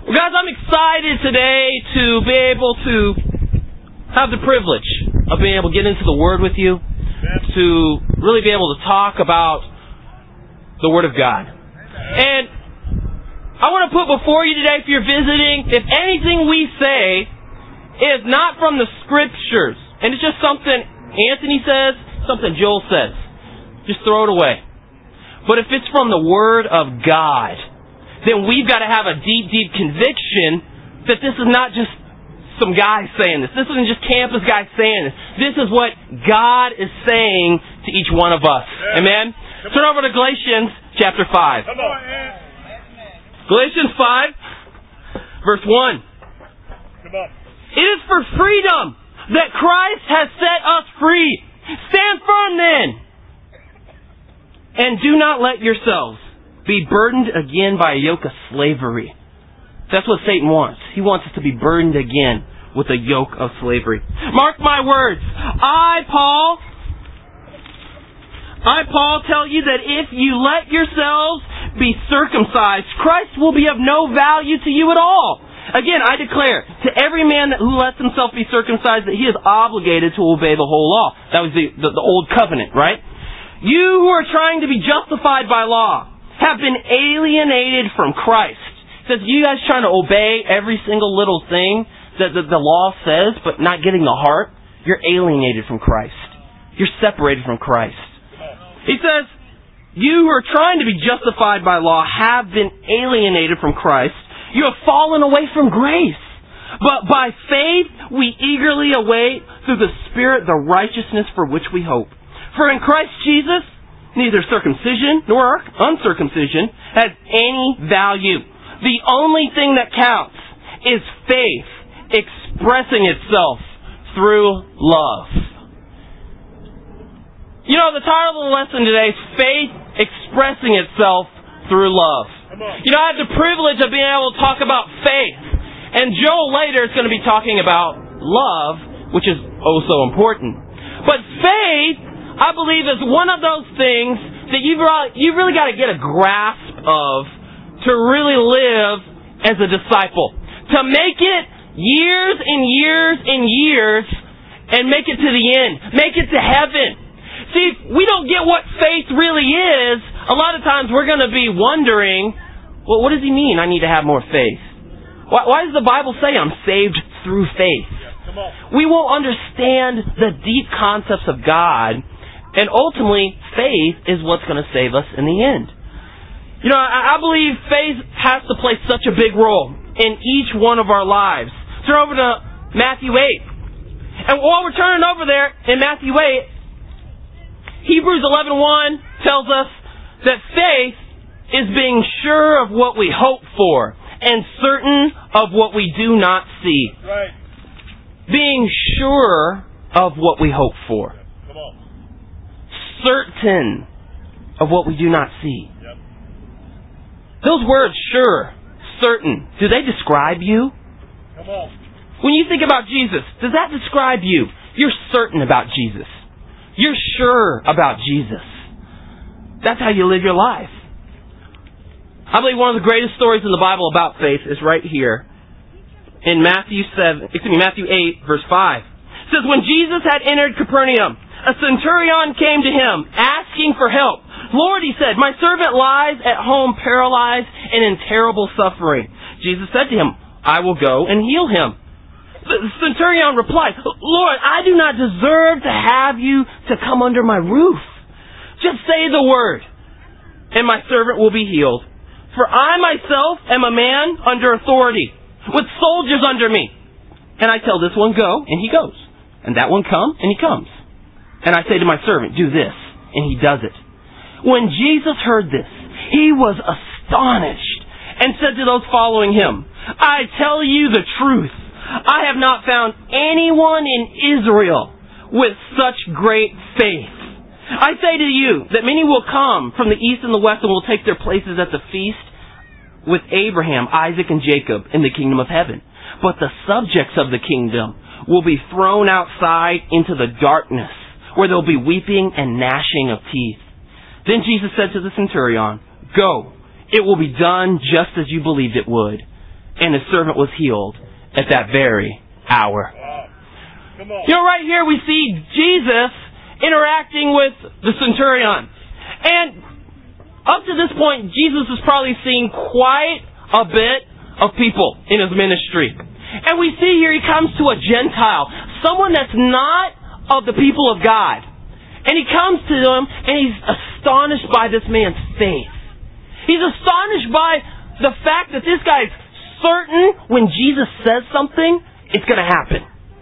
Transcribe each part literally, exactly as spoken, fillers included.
Well, guys, I'm excited today to be able to have the privilege of being able to get into the Word with you, to really be able to talk about the Word of God. And I want to put before you today, if you're visiting, if anything we say is not from the Scriptures, and it's just something Anthony says, something Joel says, just throw it away. But if it's from the Word of God, then we've got to have a deep, deep conviction that this is not just some guy saying this. This isn't just campus guys saying this. This is what God is saying to each one of us. Yeah. Amen? Come Turn on. over to Galatians chapter five. Come on. Galatians five, verse one. Come on. It is for freedom that Christ has set us free. Stand firm then. And do not let yourselves be burdened again by a yoke of slavery. That's what Satan wants. He wants us to be burdened again with a yoke of slavery. Mark my words. I, Paul, I, Paul, tell you that if you let yourselves be circumcised, Christ will be of no value to you at all. Again, I declare to every man who lets himself be circumcised that he is obligated to obey the whole law. That was the, the, the old covenant, right? You who are trying to be justified by law have been alienated from Christ. It says, you guys trying to obey every single little thing that the, the law says, but not getting the heart, you're alienated from Christ. You're separated from Christ. He says, you who are trying to be justified by law have been alienated from Christ. You have fallen away from grace. But by faith we eagerly await through the Spirit the righteousness for which we hope. For in Christ Jesus, neither circumcision nor uncircumcision has any value. The only thing that counts is faith expressing itself through love. You know, the title of the lesson today is Faith Expressing Itself Through Love. You know, I have the privilege of being able to talk about faith. And Joel later is going to be talking about love, which is oh so important. But faith, I believe, is one of those things that you've really, you've really got to get a grasp of to really live as a disciple. To make it years and years and years and make it to the end. Make it to heaven. See, if we don't get what faith really is, a lot of times we're going to be wondering, well, what does he mean I need to have more faith? Why, why does the Bible say I'm saved through faith? We won't understand the deep concepts of God. And ultimately, faith is what's going to save us in the end. You know, I, I believe faith has to play such a big role in each one of our lives. Turn over to Matthew eight. And while we're turning over there in Matthew eight, Hebrews eleven one tells us that faith is being sure of what we hope for and certain of what we do not see. Right. Being sure of what we hope for. Certain of what we do not see. Yep. Those words, sure, certain, do they describe you? Come on. When you think about Jesus, does that describe you? You're certain about Jesus. You're sure about Jesus. That's how you live your life. I believe one of the greatest stories in the Bible about faith is right here in Matthew seven, excuse me, Matthew eight, verse five. It says, when Jesus had entered Capernaum, a centurion came to him, asking for help. Lord, he said, my servant lies at home paralyzed and in terrible suffering. Jesus said to him, I will go and heal him. The centurion replied, Lord, I do not deserve to have you to come under my roof. Just say the word, and my servant will be healed. For I myself am a man under authority, with soldiers under me. And I tell this one, go, and he goes. And that one, come, and he comes. And I say to my servant, do this, and he does it. When Jesus heard this, he was astonished and said to those following him, I tell you the truth, I have not found anyone in Israel with such great faith. I say to you that many will come from the east and the west and will take their places at the feast with Abraham, Isaac, and Jacob in the kingdom of heaven. But the subjects of the kingdom will be thrown outside into the darkness, where there will be weeping and gnashing of teeth. Then Jesus said to the centurion, go, it will be done just as you believed it would. and his servant was healed at that very hour. Come on. You know, right here we see Jesus interacting with the centurion. And up to this point, Jesus has probably seen quite a bit of people in his ministry. And we see here he comes to a Gentile, someone that's not of the people of God. And he comes to them and he's astonished by this man's faith. He's astonished by the fact that this guy's certain when Jesus says something, it's going to happen.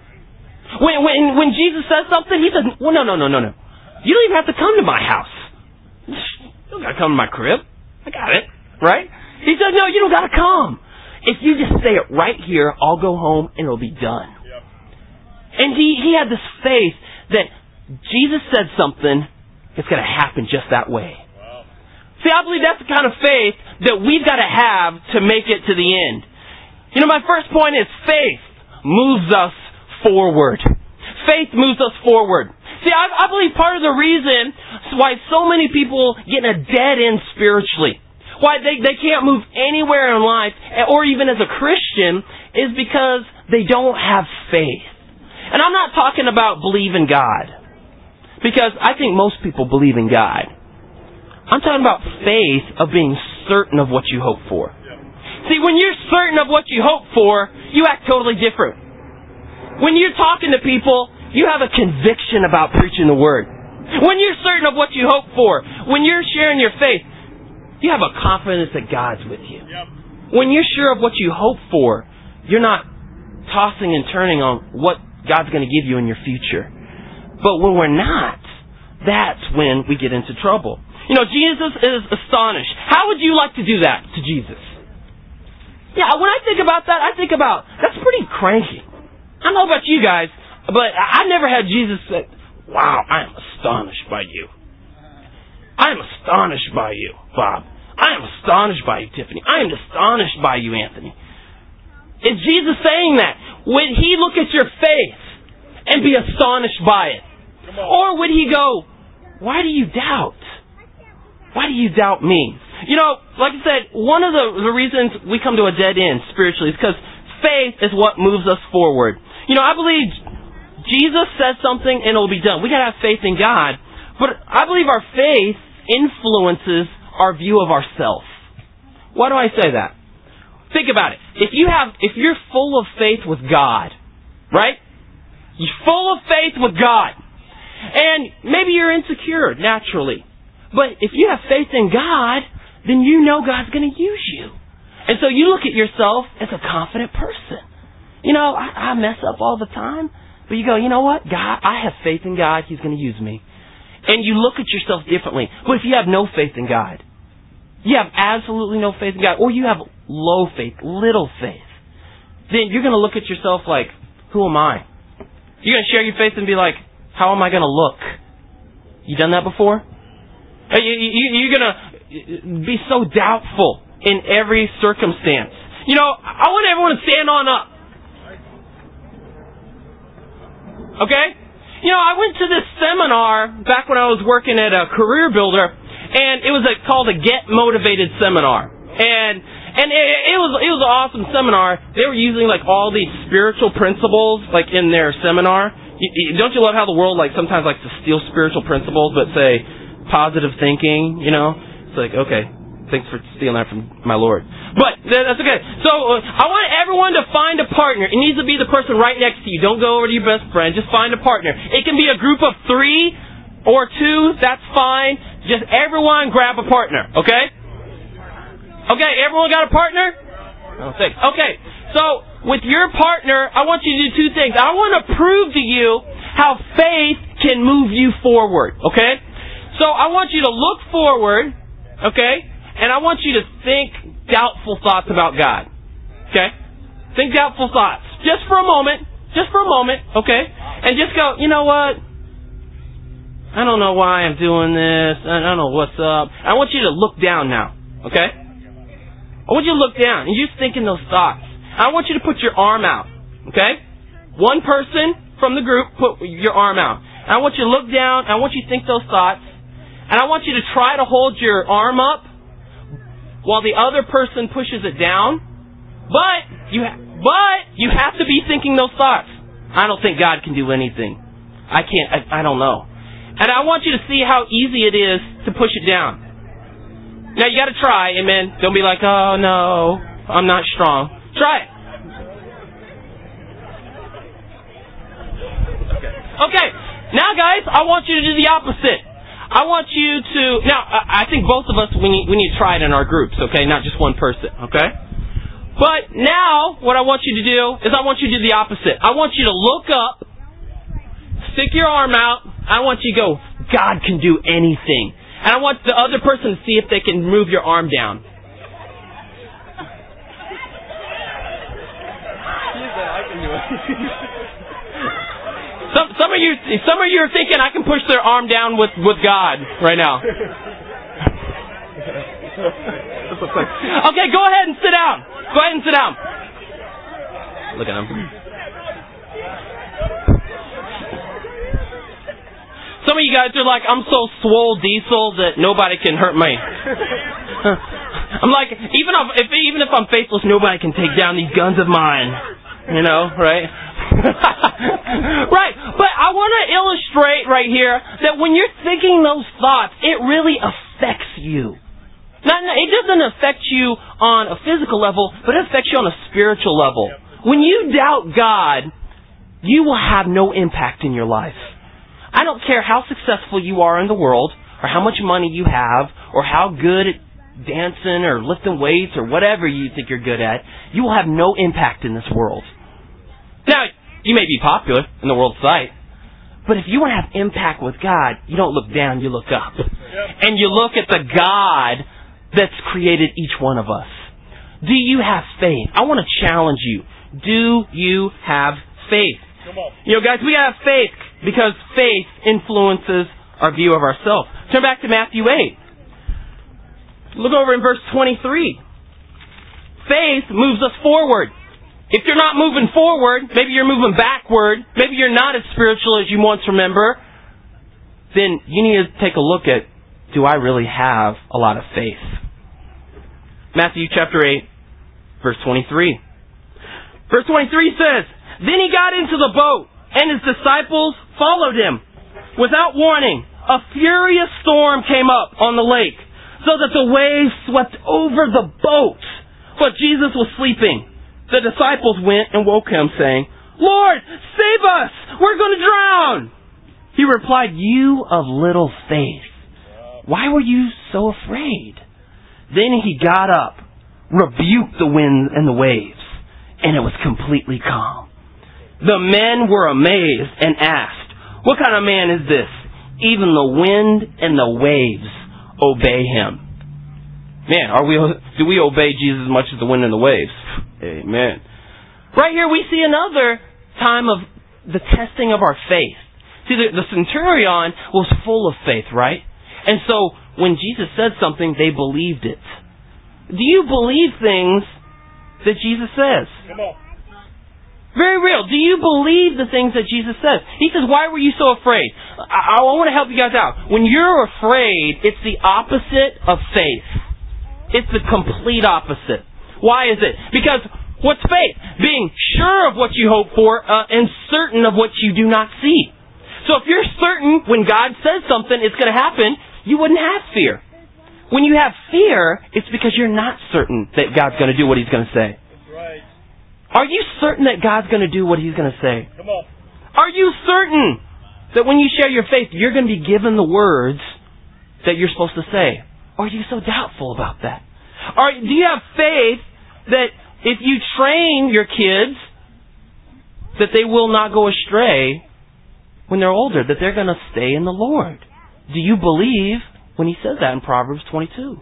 When, when, when Jesus says something, he says, well, no, no, no, no, no. You don't even have to come to my house. You don't got to come to my crib. I got it. Right? He said, no, you don't got to come. If you just say it right here, I'll go home and it'll be done. Yep. And he, he had this faith that Jesus said something, it's going to happen just that way. Wow. See, I believe that's the kind of faith that we've got to have to make it to the end. You know, my first point is faith moves us forward. Faith moves us forward. See, I, I believe part of the reason why so many people get in a dead end spiritually, why they, they can't move anywhere in life, or even as a Christian, is because they don't have faith. And I'm not talking about believe in God, because I think most people believe in God. I'm talking about faith of being certain of what you hope for. See, when you're certain of what you hope for, you act totally different. When you're talking to people, you have a conviction about preaching the Word. When you're certain of what you hope for, when you're sharing your faith, you have a confidence that God's with you. Yep. When you're sure of what you hope for, you're not tossing and turning on what God's going to give you in your future. But when we're not, that's when we get into trouble. You know, Jesus is astonished. How would you like to do that to Jesus? Yeah, when I think about that, I think about, that's pretty cranky. I don't know about you guys, but I never had Jesus say, wow, I am astonished by you. I am astonished by you, Bob. I am astonished by you, Tiffany. I am astonished by you, Anthony. Is Jesus saying that? Would he look at your faith and be astonished by it? Or would he go, why do you doubt? Why do you doubt me? You know, like I said, one of the, the reasons we come to a dead end spiritually is because faith is what moves us forward. You know, I believe Jesus says something and it'll be done. We gotta have faith in God. But I believe our faith influences our view of ourselves. Why do I say that? Think about it. If you have, if you're full of faith with God, right? You're full of faith with God. And maybe you're insecure naturally. But if you have faith in God, then you know God's going to use you. And so you look at yourself as a confident person. You know, I, I mess up all the time. But you go, you know what? God, I have faith in God. He's going to use me. And you look at yourself differently. But if you have no faith in God, you have absolutely no faith in God, or you have low faith, little faith, then you're going to look at yourself like, who am I? You're going to share your faith and be like, how am I going to look? You done that before? You, you, you're going to be so doubtful in every circumstance. You know, I want everyone to stand on up. Okay? You know, I went to this seminar back when I was working at a Career Builder, and it was a, called a Get Motivated seminar. And and it, it was it was an awesome seminar. They were using like all these spiritual principles like in their seminar. You, you, don't you love how the world like sometimes likes to steal spiritual principles, but say positive thinking? You know, it's like, okay, thanks for stealing that from my Lord. But that's okay. So uh, I want everyone to find a partner. It needs to be the person right next to you. Don't go over to your best friend. Just find a partner. It can be a group of three or two. That's fine. Just everyone grab a partner. Okay? Okay, everyone got a partner? Oh, thanks. Okay, so with your partner, I want you to do two things. I want to prove to you how faith can move you forward. Okay? So I want you to look forward. Okay? And I want you to think doubtful thoughts about God. Okay? Think doubtful thoughts. Just for a moment. Just for a moment. Okay? And just go, you know what? I don't know why I'm doing this. I don't know what's up. I want you to look down now. Okay? I want you to look down. And you're just thinking those thoughts. I want you to put your arm out. Okay? One person from the group, put your arm out. And I want you to look down. I want you to think those thoughts. And I want you to try to hold your arm up while the other person pushes it down. But You ha- but you have to be thinking those thoughts. I don't think God can do anything. I can't. I, I don't know. And I want you to see how easy it is to push it down. Now you got to try. Amen. Don't be like, oh no, I'm not strong. Try it. Okay. Okay. Now, guys, I want you to do the opposite. I want you to... Now, I think both of us, we need, we need to try it in our groups, okay? Not just one person, okay? But now, what I want you to do is I want you to do the opposite. I want you to look up, stick your arm out. I want you to go, God can do anything. And I want the other person to see if they can move your arm down. I can do it. Some some of you some of you are thinking I can push their arm down with, with God right now. Okay, go ahead and sit down. Go ahead and sit down. Look at him. Some of you guys are like, I'm so swole diesel that nobody can hurt me. I'm like, even if, if even if I'm faithless, nobody can take down these guns of mine. You know, right? Right, but I want to illustrate right here that when you're thinking those thoughts, it really affects you. Not, it doesn't affect you on a physical level, but it affects you on a spiritual level. When you doubt God, you will have no impact in your life. I don't care how successful you are in the world, or how much money you have, or how good at dancing or lifting weights or whatever you think you're good at, you will have no impact in this world. Now, you may be popular in the world's sight, but if you want to have impact with God, you don't look down, you look up. Yep. And you look at the God that's created each one of us. Do you have faith? I want to challenge you. Do you have faith? Come on. You know, guys, we have faith because faith influences our view of ourselves. Turn back to Matthew eight. Look over in verse twenty-three. Faith moves us forward. If you're not moving forward, maybe you're moving backward, maybe you're not as spiritual as you once remember, then you need to take a look at, do I really have a lot of faith? Matthew chapter eight, verse twenty-three. Verse twenty-three says, Then he got into the boat, and his disciples followed him. Without warning, a furious storm came up on the lake, so that the waves swept over the boat. But Jesus was sleeping. The disciples went and woke him, saying, Lord, save us! We're going to drown! He replied, You of little faith, why were you so afraid? Then he got up, rebuked the wind and the waves, and it was completely calm. The men were amazed and asked, What kind of man is this? Even the wind and the waves obey him. Man, are we? Do we obey Jesus as much as the wind and the waves? Amen. Right here we see another time of the testing of our faith. See, the, the centurion was full of faith, right? And so when Jesus said something, they believed it. Do you believe things that Jesus says? Come on. Very real. Do you believe the things that Jesus says? He says, why were you so afraid? I, I want to help you guys out. When you're afraid, it's the opposite of faith. It's the complete opposite. Why is it? Because what's faith? Being sure of what you hope for uh, and certain of what you do not see. So if you're certain when God says something it's going to happen, you wouldn't have fear. When you have fear, it's because you're not certain that God's going to do what He's going to say. That's right. Are you certain that God's going to do what He's going to say? Come on. Are you certain that when you share your faith, you're going to be given the words that you're supposed to say? Or are you so doubtful about that? Or do you have faith that if you train your kids, that they will not go astray when they're older, that they're going to stay in the Lord? Do you believe when He says that in Proverbs twenty-two?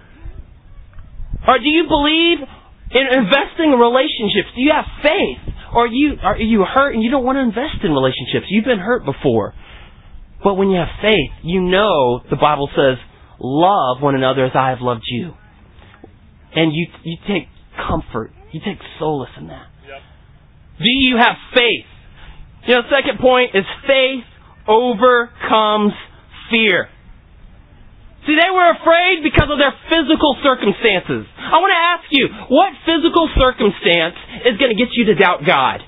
Or do you believe in investing in relationships? Do you have faith? Or are you, are you hurt and you don't want to invest in relationships? You've been hurt before. But when you have faith, you know the Bible says, love one another as I have loved you. And you you take comfort. You take solace in that. Yep. Do you have faith? You know, the second point is faith overcomes fear. See, they were afraid because of their physical circumstances. I want to ask you, what physical circumstance is going to get you to doubt God?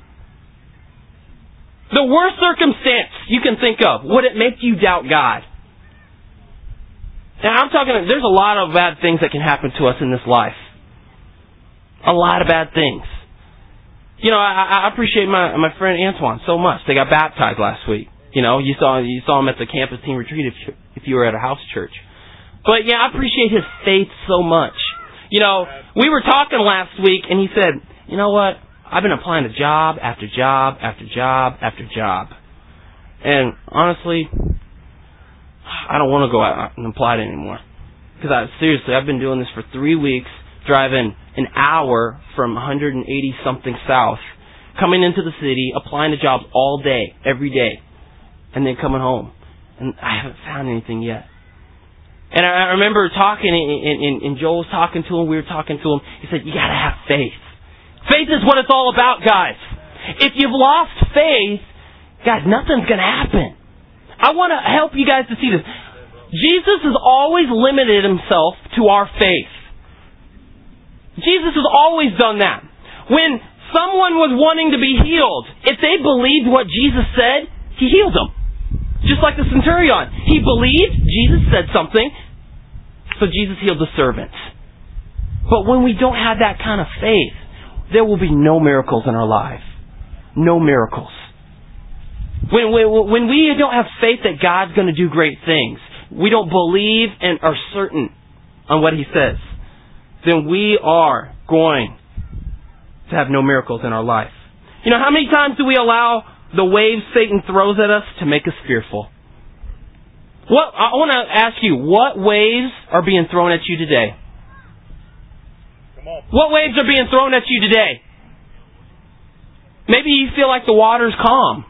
The worst circumstance you can think of, would it make you doubt God? Now, I'm talking, there's a lot of bad things that can happen to us in this life. A lot of bad things. You know, I, I appreciate my my friend Antoine so much. They got baptized last week. You know, you saw you saw him at the campus team retreat if you, if you were at a house church. But yeah, I appreciate his faith so much. You know, we were talking last week, and he said, you know what? I've been applying to job after job after job after job. And honestly, I don't want to go out and apply it anymore. Because I, seriously, I've been doing this for three weeks, driving an hour from one hundred eighty something south, coming into the city, applying to jobs all day, every day, and then coming home. And I haven't found anything yet. And I remember talking, and, and, and Joel was talking to him, we were talking to him. He said, you got to have faith. Faith is what it's all about, guys. If you've lost faith, guys, nothing's going to happen. I want to help you guys to see this. Jesus has always limited himself to our faith. Jesus has always done that. When someone was wanting to be healed, if they believed what Jesus said, he healed them. Just like the centurion. He believed, Jesus said something, so Jesus healed the servant. But when we don't have that kind of faith, there will be no miracles in our life. No miracles. When, when, when we don't have faith that God's going to do great things, we don't believe and are certain on what He says, then we are going to have no miracles in our life. You know, how many times do we allow the waves Satan throws at us to make us fearful? What I want to ask you, what waves are being thrown at you today? Come on. What waves are being thrown at you today? Maybe you feel like the water's calm.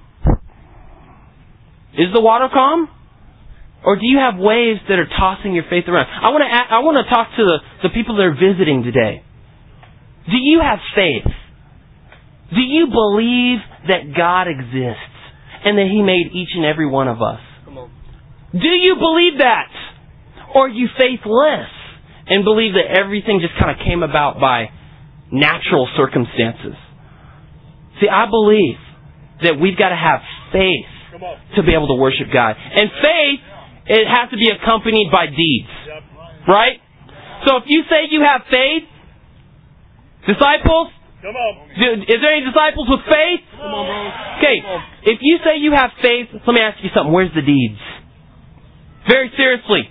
Is the water calm? Or do you have waves that are tossing your faith around? I want to I want to talk to the, the people that are visiting today. Do you have faith? Do you believe that God exists and that He made each and every one of us? Come on. Do you believe that? Or are you faithless and believe that everything just kind of came about by natural circumstances? See, I believe that we've got to have faith to be able to worship God. And faith, it has to be accompanied by deeds. Right? So if you say you have faith, disciples, come on. Is there any disciples with faith? Come on, bro. Okay, if you say you have faith, let me ask you something. Where's the deeds? Very seriously.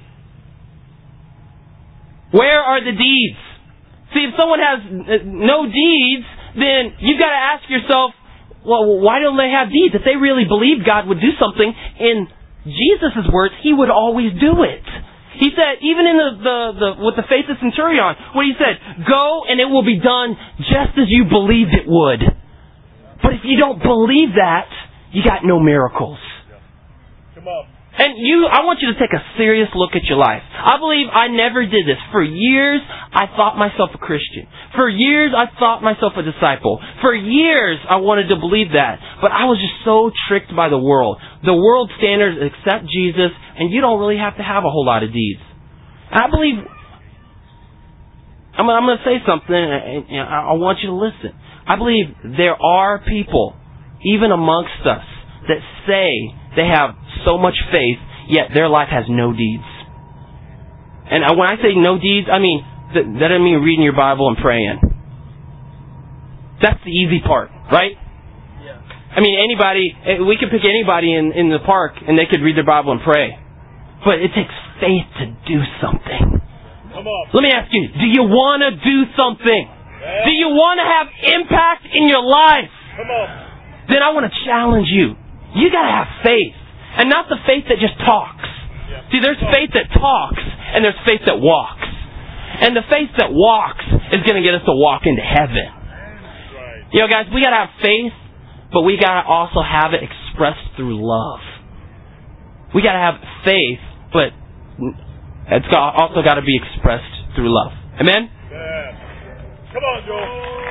Where are the deeds? See, if someone has no deeds, then you've got to ask yourself, well, why don't they have deeds? If they really believed God would do something, in Jesus' words, He would always do it. He said, even in the, the, the with the faith of centurion, what He said, go and it will be done just as you believed it would. But if you don't believe that, you got no miracles. Come on. And you, I want you to take a serious look at your life. I believe I never did this. For years, I thought myself a Christian. For years, I thought myself a disciple. For years, I wanted to believe that. But I was just so tricked by the world. The world standards accept Jesus, and you don't really have to have a whole lot of deeds. And I believe, I'm, I'm going to say something, and I want you to listen. I believe there are people, even amongst us, that say they have so much faith, yet their life has no deeds. And when I say no deeds, I mean, that doesn't mean reading your Bible and praying. That's the easy part, right? Yeah. I mean, anybody, we could pick anybody in, in the park and they could read their Bible and pray. But it takes faith to do something. Come on. Let me ask you, do you want to do something? Yeah. Do you want to have impact in your life? Come on. Then I want to challenge you. You got to have faith. And not the faith that just talks. Yeah. See, there's faith that talks and there's faith that walks. And the faith that walks is going to get us to walk into heaven. Right. You know, guys, we got to have faith, but we got to also have it expressed through love. We got to have faith, but it's also got to be expressed through love. Amen? Yeah. Come on, Joel.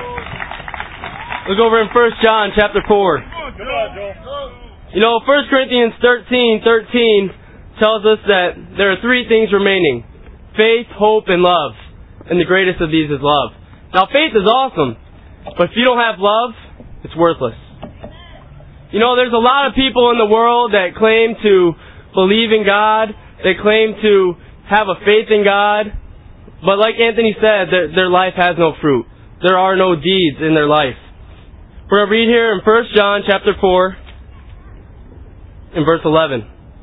Look over in First John chapter four. Come on, Joel. You know, First Corinthians thirteen thirteen tells us that there are three things remaining: faith, hope, and love. And the greatest of these is love. Now, faith is awesome, but if you don't have love, it's worthless. You know, there's a lot of people in the world that claim to believe in God. They claim to have a faith in God. But like Anthony said, their, their life has no fruit. There are no deeds in their life. We're going to read here in First John chapter four, in verse eleven.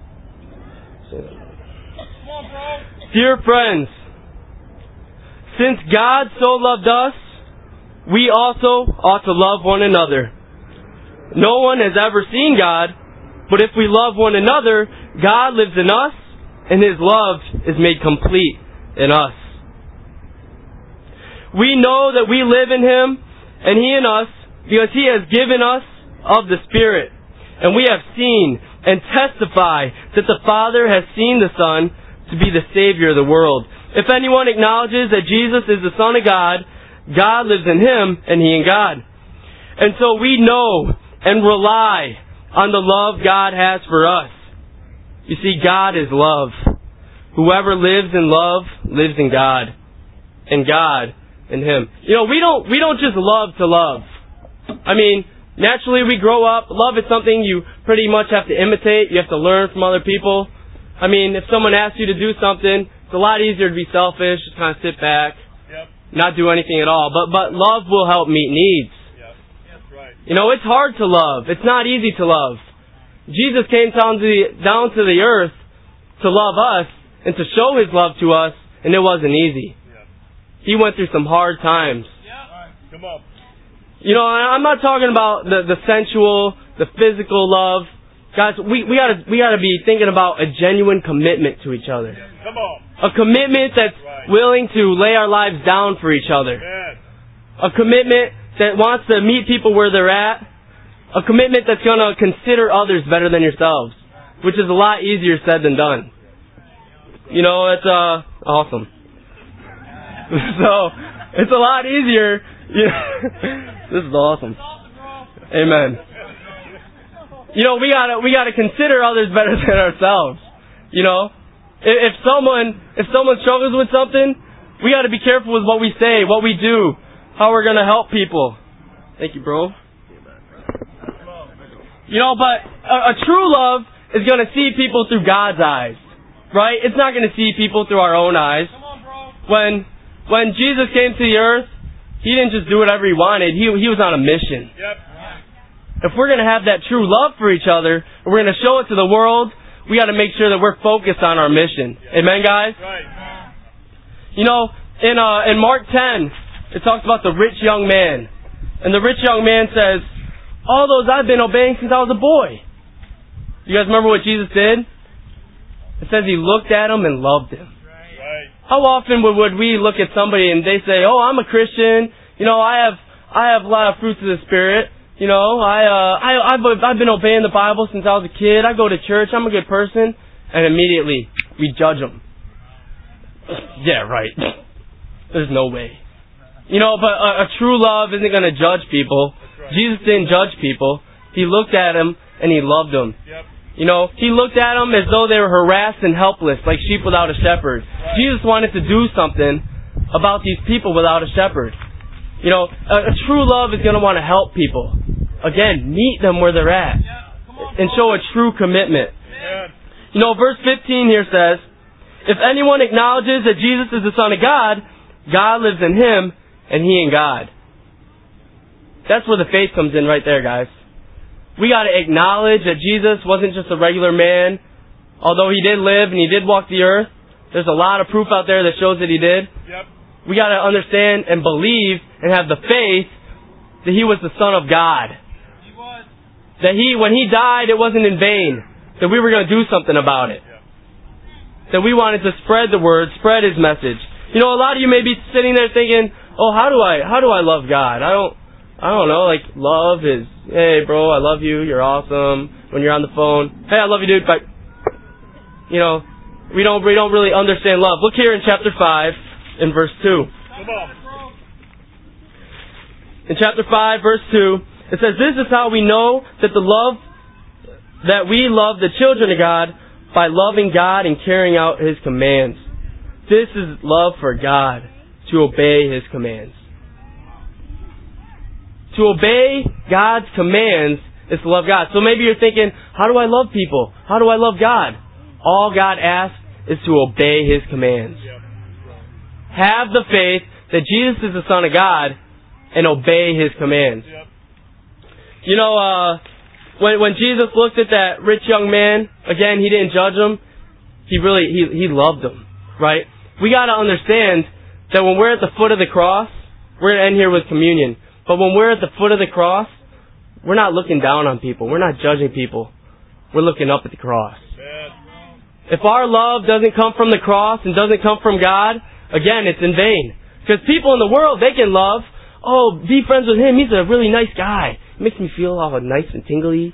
Dear friends, since God so loved us, we also ought to love one another. No one has ever seen God, but if we love one another, God lives in us, and His love is made complete in us. We know that we live in Him, and He in us, because He has given us of the Spirit. And we have seen and testify that the Father has seen the Son to be the Savior of the world. If anyone acknowledges that Jesus is the Son of God, God lives in Him, and He in God. And so we know and rely on the love God has for us. You see, God is love. Whoever lives in love lives in God, and God in Him. You know, we don't we don't just love to love. I mean, naturally we grow up. Love is something you pretty much have to imitate. You have to learn from other people. I mean, if someone asks you to do something, it's a lot easier to be selfish, just kind of sit back, yep. not do anything at all. But but love will help meet needs. You know, it's hard to love. It's not easy to love. Jesus came down to the, down to the earth to love us and to show His love to us, and it wasn't easy. Yeah. He went through some hard times. Yeah. Right. Come on. You know, I'm not talking about the, the sensual, the physical love. Guys, we, we gotta, we gotta be thinking about a genuine commitment to each other. Come on. A commitment that's right. willing to lay our lives down for each other. Yeah. A commitment that wants to meet people where they're at. A commitment that's going to consider others better than yourselves, which is a lot easier said than done. You know, it's uh awesome. So, it's a lot easier. This is awesome. Amen. You know, we gotta we gotta consider others better than ourselves. You know, if, if someone if someone struggles with something, we gotta be careful with what we say, what we do, how we're going to help people. Thank you, bro. You know, but a, a true love is going to see people through God's eyes, right? It's not going to see people through our own eyes. When when Jesus came to the earth, He didn't just do whatever He wanted. He, he was on a mission. If we're going to have that true love for each other, and we're going to show it to the world, we got to make sure that we're focused on our mission. Amen, guys? You know, in uh, in Mark ten, it talks about the rich young man. And the rich young man says, all those I've been obeying since I was a boy. You guys remember what Jesus did? It says He looked at him and loved him. Right. How often would, would we look at somebody and they say, oh, I'm a Christian. You know, I have I have a lot of fruits of the Spirit. You know, I, uh, I, I've, I've been obeying the Bible since I was a kid. I go to church. I'm a good person. And immediately we judge them. Yeah, right. There's no way. You know, but a, a true love isn't going to judge people. Right. Jesus didn't judge people. He looked at them and He loved them. Yep. You know, He looked at them as though they were harassed and helpless, like sheep without a shepherd. Right. Jesus wanted to do something about these people without a shepherd. You know, a, a true love is going to want to help people. Again, meet them where they're at. Yeah. And show a true commitment. Yeah. You know, verse fifteen here says, if anyone acknowledges that Jesus is the Son of God, God lives in Him, and He in God. That's where the faith comes in right there, guys. We got to acknowledge that Jesus wasn't just a regular man. Although He did live and He did walk the earth, there's a lot of proof out there that shows that He did. Yep. We got to understand and believe and have the faith that He was the Son of God. He was. That He, when He died, it wasn't in vain. That we were going to do something about it. Yep. That we wanted to spread the word, spread His message. You know, a lot of you may be sitting there thinking, oh, how do I, how do I love God? I don't, I don't know, like, love is, hey, bro, I love you, you're awesome. When you're on the phone, hey, I love you, dude, but, you know, we don't, we don't really understand love. Look here in chapter five, in verse two. Come on. In chapter five, verse two, it says, this is how we know that the love, that we love the children of God by loving God and carrying out His commands. This is love for God, to obey His commands. To obey God's commands is to love God. So maybe you're thinking, how do I love people? How do I love God? All God asks is to obey His commands. Have the faith that Jesus is the Son of God and obey His commands. You know, uh, when when Jesus looked at that rich young man, again, He didn't judge him. He really, He, he loved him, right? We got to understand that when we're at the foot of the cross, we're going to end here with communion. But when we're at the foot of the cross, we're not looking down on people. We're not judging people. We're looking up at the cross. If our love doesn't come from the cross and doesn't come from God, again, it's in vain. Because people in the world, they can love, oh, be friends with him. He's a really nice guy. It makes me feel all nice and tingly.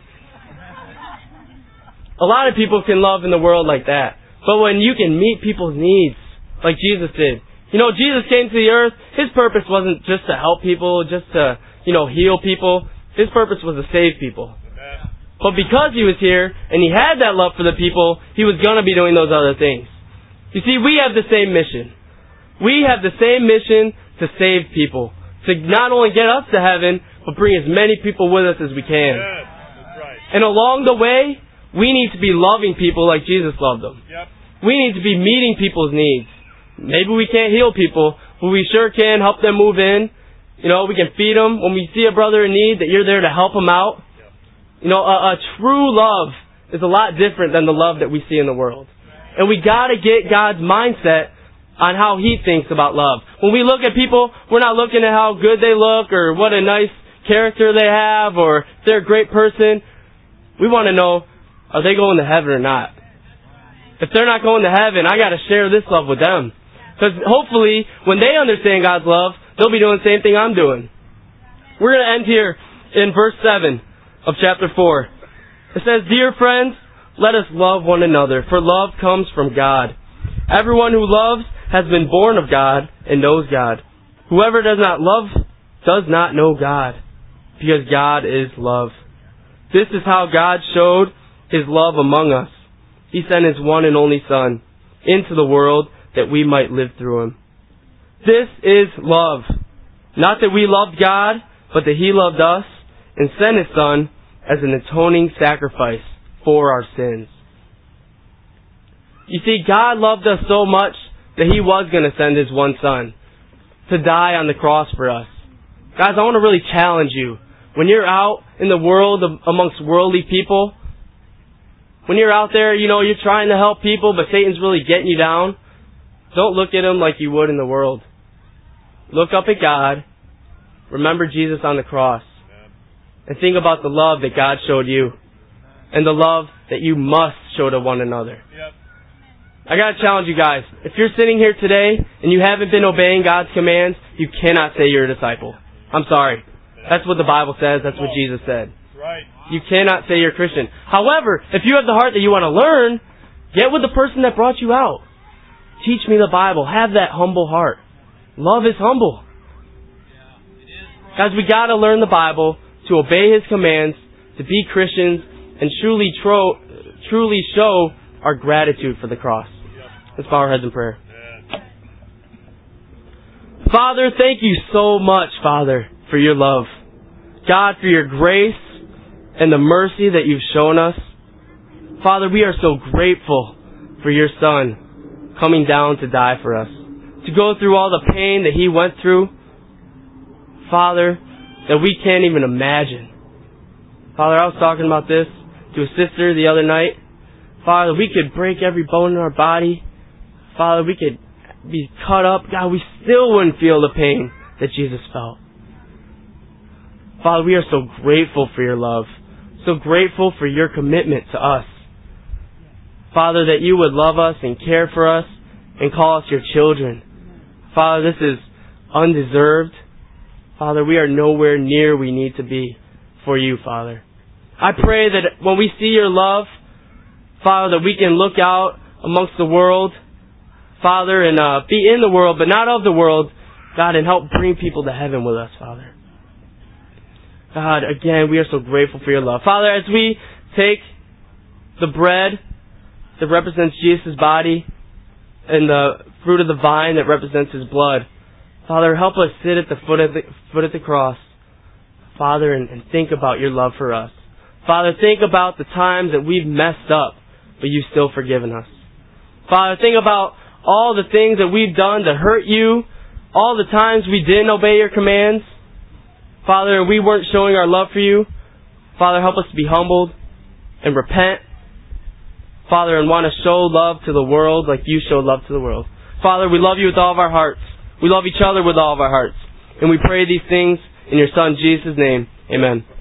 A lot of people can love in the world like that. But when you can meet people's needs, like Jesus did. You know, Jesus came to the earth. His purpose wasn't just to help people, just to, you know, heal people. His purpose was to save people. But because He was here, and He had that love for the people, He was going to be doing those other things. You see, we have the same mission. We have the same mission to save people. To not only get us to heaven, but bring as many people with us as we can. Yes, that's right. And along the way, we need to be loving people like Jesus loved them. Yep. We need to be meeting people's needs. Maybe we can't heal people, but we sure can help them move in. You know, we can feed them. When we see a brother in need, that you're there to help them out. You know, a, a true love is a lot different than the love that we see in the world. And we gotta get God's mindset on how He thinks about love. When we look at people, we're not looking at how good they look or what a nice character they have or if they're a great person. We want to know, are they going to heaven or not? If they're not going to heaven, I gotta share this love with them. Because hopefully, when they understand God's love, they'll be doing the same thing I'm doing. We're going to end here in verse seven of chapter four. It says, "Dear friends, let us love one another, for love comes from God. Everyone who loves has been born of God and knows God. Whoever does not love does not know God, because God is love. This is how God showed His love among us. He sent His one and only Son into the world that we might live through Him. This is love. Not that we loved God, but that He loved us and sent His Son as an atoning sacrifice for our sins." You see, God loved us so much that He was going to send His one Son to die on the cross for us. Guys, I want to really challenge you. When you're out in the world amongst worldly people, when you're out there, you know, you're trying to help people, but Satan's really getting you down, don't look at them like you would in the world. Look up at God. Remember Jesus on the cross. And think about the love that God showed you. And the love that you must show to one another. Yep. I gotta challenge you guys. If you're sitting here today and you haven't been obeying God's commands, you cannot say you're a disciple. I'm sorry. That's what the Bible says. That's what Jesus said. Right. You cannot say you're a Christian. However, if you have the heart that you want to learn, get with the person that brought you out. Teach me the Bible. Have that humble heart. Love is humble. Guys, we gotta learn the Bible to obey His commands, to be Christians, and truly tro- truly show our gratitude for the cross. Let's bow our heads in prayer. Father, thank you so much, Father, for your love. God, for your grace and the mercy that you've shown us. Father, we are so grateful for your Son coming down to die for us. To go through all the pain that He went through. Father, that we can't even imagine. Father, I was talking about this to a sister the other night. Father, we could break every bone in our body. Father, we could be cut up. God, we still wouldn't feel the pain that Jesus felt. Father, we are so grateful for your love. So grateful for your commitment to us. Father, that you would love us and care for us and call us your children. Father, this is undeserved. Father, we are nowhere near we need to be for you, Father. I pray that when we see your love, Father, that we can look out amongst the world, Father, and uh, be in the world, but not of the world, God, and help bring people to heaven with us, Father. God, again, we are so grateful for your love. Father, as we take the bread, that represents Jesus' body and the fruit of the vine that represents His blood. Father, help us sit at the foot of the, foot of the cross, Father, and, and think about Your love for us. Father, think about the times that we've messed up, but You've still forgiven us. Father, think about all the things that we've done to hurt You, all the times we didn't obey Your commands, Father, and we weren't showing our love for You. Father, help us to be humbled and repent, Father, and want to show love to the world like You showed love to the world. Father, we love You with all of our hearts. We love each other with all of our hearts. And we pray these things in Your Son, Jesus' name. Amen.